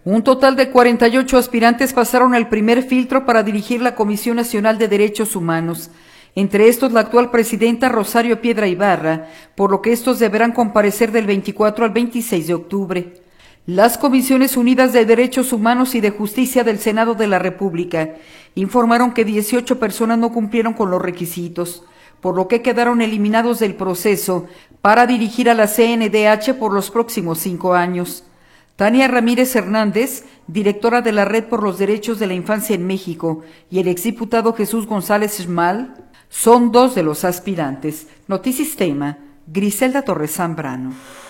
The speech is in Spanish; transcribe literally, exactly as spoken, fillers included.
Un total de cuarenta y ocho aspirantes pasaron el primer filtro para dirigir la Comisión Nacional de Derechos Humanos. Entre estos, la actual presidenta Rosario Piedra Ibarra, por lo que estos deberán comparecer del veinticuatro al veintiséis de octubre. Las Comisiones Unidas de Derechos Humanos y de Justicia del Senado de la República informaron que dieciocho personas no cumplieron con los requisitos, por lo que quedaron eliminados del proceso para dirigir a la C N D H por los próximos cinco años. Tania Ramírez Hernández, directora de la Red por los Derechos de la Infancia en México, y el exdiputado Jesús González Schmal son dos de los aspirantes. Notisistema, Griselda Torres Zambrano.